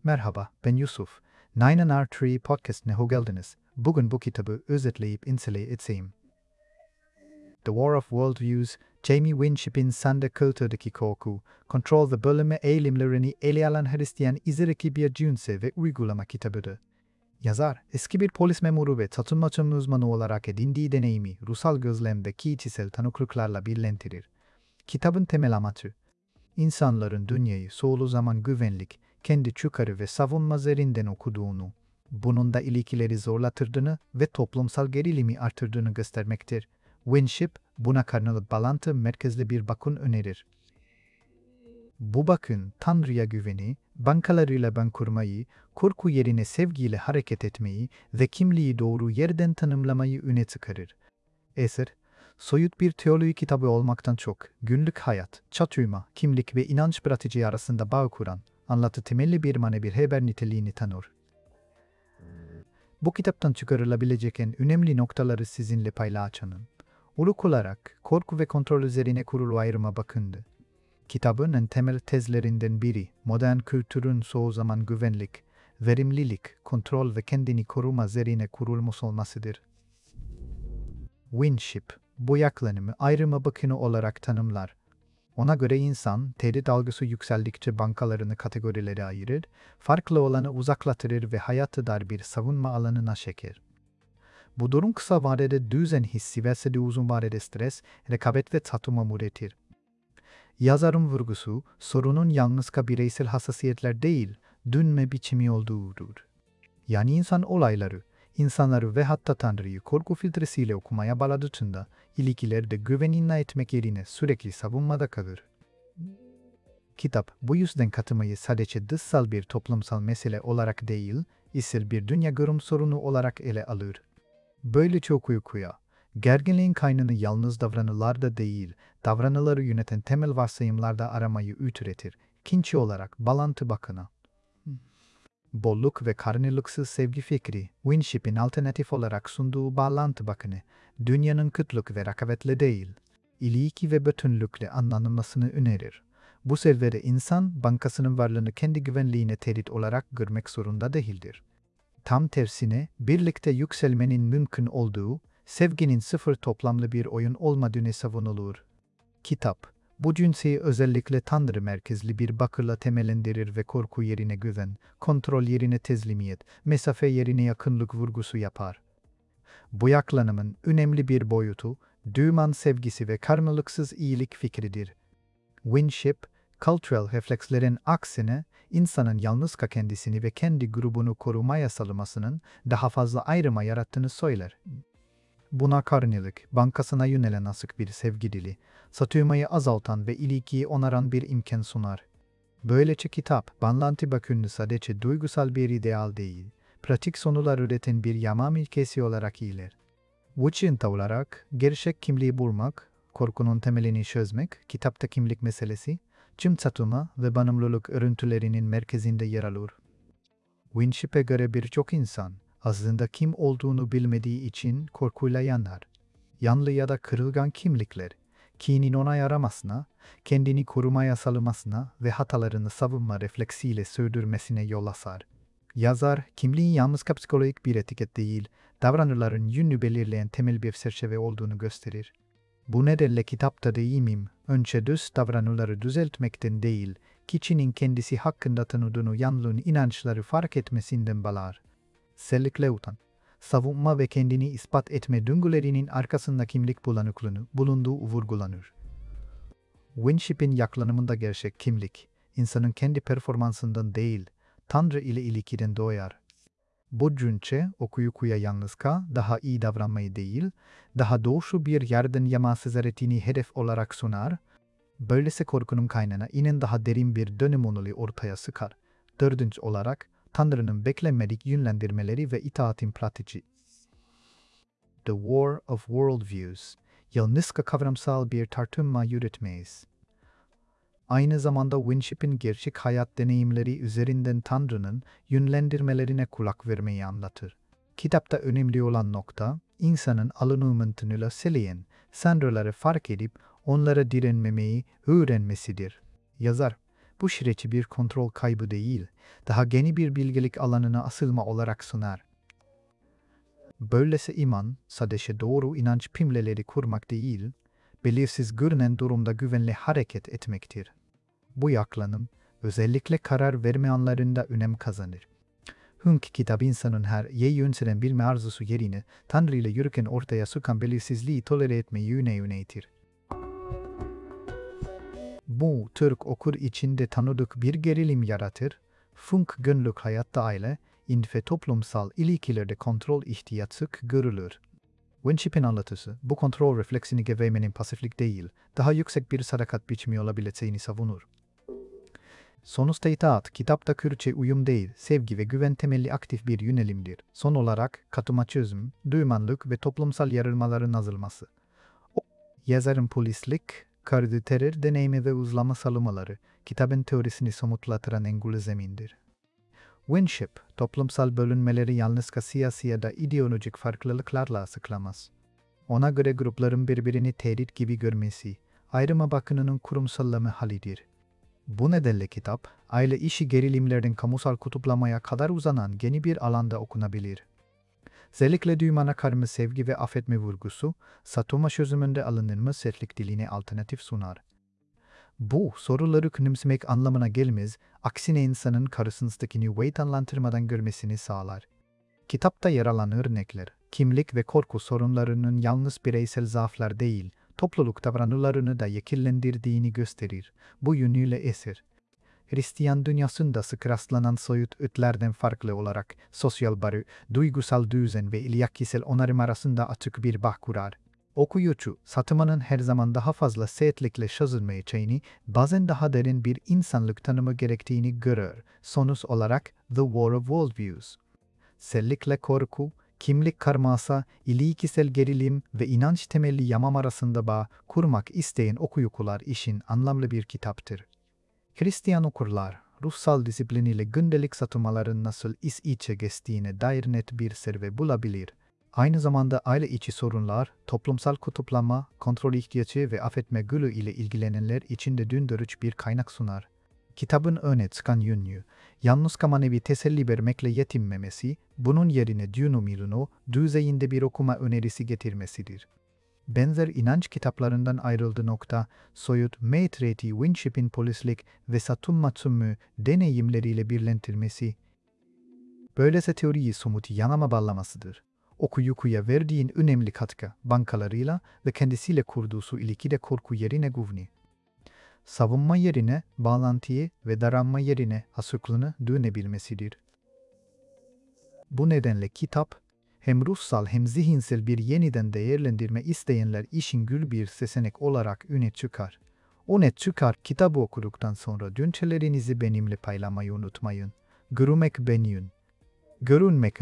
Merhaba, ben Yusuf. 9R3 Podcast'ine hoş geldiniz. Bugün bu kitabı özetleyip inceleyeceğim. The War of Worldviews, Jamie Winship'in Sande Kültürdeki Korku, Kontrol ve Bölünme Eğilimlerini ele alan Hristiyan İzereki bir cünse ve uygulama kitabıdır. Yazar, eski bir polis memuru ve çatışma uzmanı olarak edindiği deneyimi ruhsal gözlem ve kişisel tanıklıklarla birleştirir. Kitabın temel amacı, İnsanların dünyayı çoğu zaman güvenlik, kendi çıkarı ve savunma üzerinden okuduğunu, bunun da ilişkileri zorlatırdığını ve toplumsal gerilimi artırdığını göstermektir. Winship, buna karşılık bağlantı merkezli bir bakın önerir. Bu bakın, Tanrı'ya güveni, bankalarıyla bağ kurmayı, korku yerine sevgiyle hareket etmeyi ve kimliği doğru yerden tanımlamayı öne çıkarır. Eser, soyut bir teoloji kitabı olmaktan çok, günlük hayat, çatışma, kimlik ve inanç pratiği arasında bağ kuran, anlatı temelli bir manevi haber niteliğini tanır. Bu kitaptan çıkarılabilecek en önemli noktaları sizinle paylaşacağım. Uluk olarak, korku ve kontrol üzerine kurulu ayrıma bakındı. Kitabın en temel tezlerinden biri, modern kültürün çoğu zaman güvenlik, verimlilik, kontrol ve kendini koruma üzerine kurulmuş olmasıdır. Winship, bu yaklaşımı ayrıma bakını olarak tanımlar. Ona göre insan, tehdit algısı yükseldikçe bankalarını kategorilere ayırır, farklı olanı uzaklatırır ve hayatı dar bir savunma alanına çeker. Bu durum kısa vadede düzen hissi ve uzun vadede stres, rekabet ve çatışma üretir. Yazarın vurgusu, sorunun yalnızca bireysel hassasiyetler değil, dönme biçimi olduğudur. Yani insan olayları, İnsanları ve hatta Tanrı'yı korku filtresiyle okumaya başladığında, ilişkilerde güven inna etmek yerine sürekli savunmada kalır. Kitap, bu yüzden katılmayı sadece dışsal bir toplumsal mesele olarak değil, ise bir dünya görüm sorunu olarak ele alır. Böylece okuya, gerginliğin kaynağını yalnız davranılarda değil, davranıları yöneten temel varsayımlarda aramayı üretir, kinçi olarak bağlantı bakına. Bolluk ve karnılıksız sevgi fikri, Winship'in alternatif olarak sunduğu bağlantı bakını, dünyanın kıtlık ve rekabetle değil, ilişki ve bütünlükle anlanılmasını önerir. Bu seviyede insan, bankasının varlığını kendi güvenliğine tehdit olarak görmek zorunda değildir. Tam tersine, birlikte yükselmenin mümkün olduğu, sevginin sıfır toplamlı bir oyun olmadığını savunulur. Kitap, bu cünseyi özellikle Tanrı merkezli bir bakırla temellendirir ve korku yerine güven, kontrol yerine teslimiyet, mesafe yerine yakınlık vurgusu yapar. Bu yaklaşımın önemli bir boyutu, düman sevgisi ve karmalıksız iyilik fikridir. Winship, kültürel reflekslerin aksine, insanın yalnızca kendisini ve kendi grubunu korumaya salmasının daha fazla ayrıma yarattığını söyler. Buna karşılık, bankasına yönelen asık bir sevgi dili, satılmayı azaltan ve ilişkiyi onaran bir imkan sunar. Böylece kitap, bağlantı bakımını sadece duygusal bir ideal değil, pratik sonuçlar üreten bir yaşam ilkesi olarak iler. Vuçinta olarak, gerçek kimliği bulmak, korkunun temelini çözmek, kitapta kimlik meselesi, tüm çatışma ve bağımlılık örüntülerinin merkezinde yer alır. Winship'e göre birçok insan, aslında kim olduğunu bilmediği için korkuyla yanar. Yanlı ya da kırılgan kimlikler, kinin onay aramasına, kendini korumaya salmasına ve hatalarını savunma refleksiyle sürdürmesine yol açar. Yazar, kimliğin yalnızca psikolojik bir etiket değil, davranışların yönünü belirleyen temel bir çerçeve olduğunu gösterir. Bu nedenle kitapta deyimim, önce düz davranışları düzeltmekten değil, kişinin kendisi hakkında tanıdığını yanlış inançları fark etmesinden bağlar. Özellikle utan, savunma ve kendini ispat etme döngülerinin arkasında kimlik bulanıklığını bulunduğu vurgulanır. Winship'in yaklaşımında gerçek kimlik, insanın kendi performansından değil, Tanrı ile ilişkiden doğar. Bu cünce okuyucuya yalnızca daha iyi davranmayı değil, daha doğru bir yerden yaması ziyaretini hedef olarak sunar, böylece korkunun kaynağına inen daha derin bir dönüm ortaya çıkar. Dördüncü olarak, Tanrı'nın beklenmedik yönlendirmeleri ve itaatin pratiği. The War of Worldviews, yalnızca kavramsal bir tartışma yürütmeyiz. Aynı zamanda Winship'in gerçek hayat deneyimleri üzerinden Tanrı'nın yönlendirmelerine kulak vermeyi anlatır. Kitapta önemli olan nokta, insanın alınımını söyleyen sanrıları fark edip onlara direnmemeyi öğrenmesidir. Yazar, bu süreci bir kontrol kaybı değil, daha geniş bir bilgelik alanına asılma olarak sunar. Böylesi iman, sadece doğru inanç cümleleri kurmak değil, belirsiz görünen durumda güvenli hareket etmektir. Bu yaklanım, özellikle karar verme anlarında önem kazanır. Çünkü kitap insanın her yönteden bilme arzusu yerine Tanrı ile yürürken ortaya çıkan belirsizliği tolere etmeyi yönetir. Bu, Türk okur içinde tanıdık bir gerilim yaratır, çünkü günlük hayatta aile, ve toplumsal ilişkilerde kontrol ihtiyacı görülür. Winship'in anlatısı, bu kontrol refleksini gevemenin pasiflik değil, daha yüksek bir sadakat biçimi olabileceğini savunur. Sonuçta itaat, kitapta Kürtçe uyum değil, sevgi ve güven temelli aktif bir yönelimdir. Son olarak, katılma çözüm, düşmanlık ve toplumsal yarılmaların azalması. Yazarın polislik, kardı terör deneyimi ve uzlama salımları, kitabın teorisini somutlatıran engülü zemindir. Winship, toplumsal bölünmeleri yalnızca siyasi ya da ideolojik farklılıklarla açıklamaz. Ona göre grupların birbirini tehdit gibi görmesi, ayrıma bakımının kurumsallama halidir. Bu nedenle kitap, aile işi gerilimlerden kamusal kutuplamaya kadar uzanan geniş bir alanda okunabilir. Özellikle düşmana karşı sevgi ve affetme vurgusu, satoma çözümünde alınmış sertlik diline alternatif sunar. Bu, soruları küçümsemek anlamına gelmez, aksine insanın karşısındakini anlamlandırmadan görmesini sağlar. Kitapta yer alan örnekler, kimlik ve korku sorunlarının yalnız bireysel zaaflar değil, topluluk davranışlarını da şekillendirdiğini gösterir. Bu yönüyle eser, Hristiyan dünyasında sık rastlanan soyut öğütlerden farklı olarak sosyal barı, duygusal düzen ve ilişkisel onarım arasında açık bir bağ kurar. Okuyucu, satımının her zaman daha fazla sertlikle çözülmeyeceğini, bazen daha derin bir insanlık tanımı gerektiğini görür. Sonuç olarak The War of Worldviews. Sellikle korku, kimlik karmaşa, ilişkisel gerilim ve inanç temelli yamam arasında bağ kurmak isteyen okuyucular için anlamlı bir kitaptır. Hristiyan okurlar, ruhsal disiplin ile gündelik satılmaların nasıl iç içe geçtiğine dair net bir serve bulabilir. Aynı zamanda aile içi sorunlar, toplumsal kutuplanma, kontrol ihtiyacı ve affetme gücü ile ilgilenenler için de döndürücü bir kaynak sunar. Kitabın öne çıkan yönü, yalnızca manevi teselli vermekle yetinmemesi, bunun yerine dünümünü düzeyinde bir okuma önerisi getirmesidir. Benzer inanç kitaplarından ayrıldığı nokta, soyut Maitreyi Winship'in polislik ve satılma tümü deneyimleriyle birleştirmesi, böylece teoriyi somut yanıma bağlamasıdır. Okuyucuya verdiğin önemli katkı, bankalarıyla ve kendisiyle kurduğu ilişkide korku yerine güveni, savunma yerine bağlantıyı ve daranma yerine açıklığını dönebilmesidir. Bu nedenle kitap, hem ruhsal hem zihinsel bir yeniden değerlendirme isteyenler için gül bir seçenek olarak öne çıkar. Öne çıkar, kitabı okuduktan sonra düşüncelerinizi benimle paylaşmayı unutmayın. Görmek beğenin. Görünmek